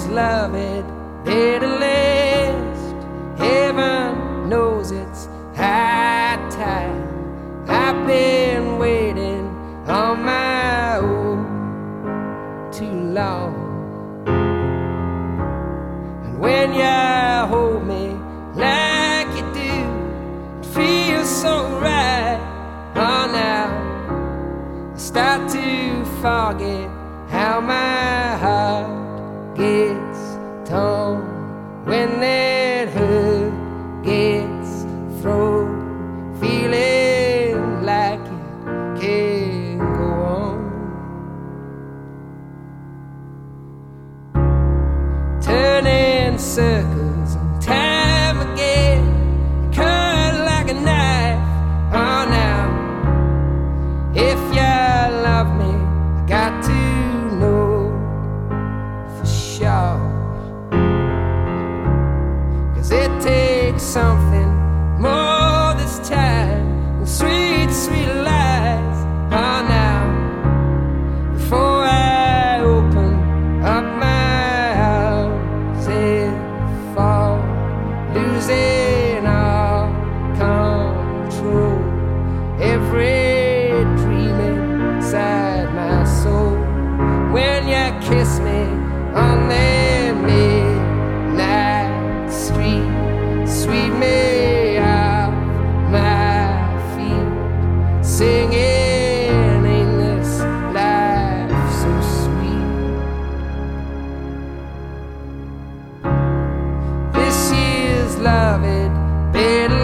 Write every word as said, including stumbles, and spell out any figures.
love it, better last. Heaven knows it's high time. I've been waiting on my own too long. And when you hold me like you do, it feels so right. Oh, now I start to forget how my heart gets torn when that hurt gets thrown, feeling like it can't go on. Turning circles and time again, cut like a knife. Oh, now if you love me, I got to know for sure, 'cause it takes something more this time than sweet, sweet lies. Oh, now before I open up my arms and fall, losing all control, every dream inside my soul. When you kiss me on that midnight street, sweep me off my feet, singing, ain't this life so sweet? This year's love it better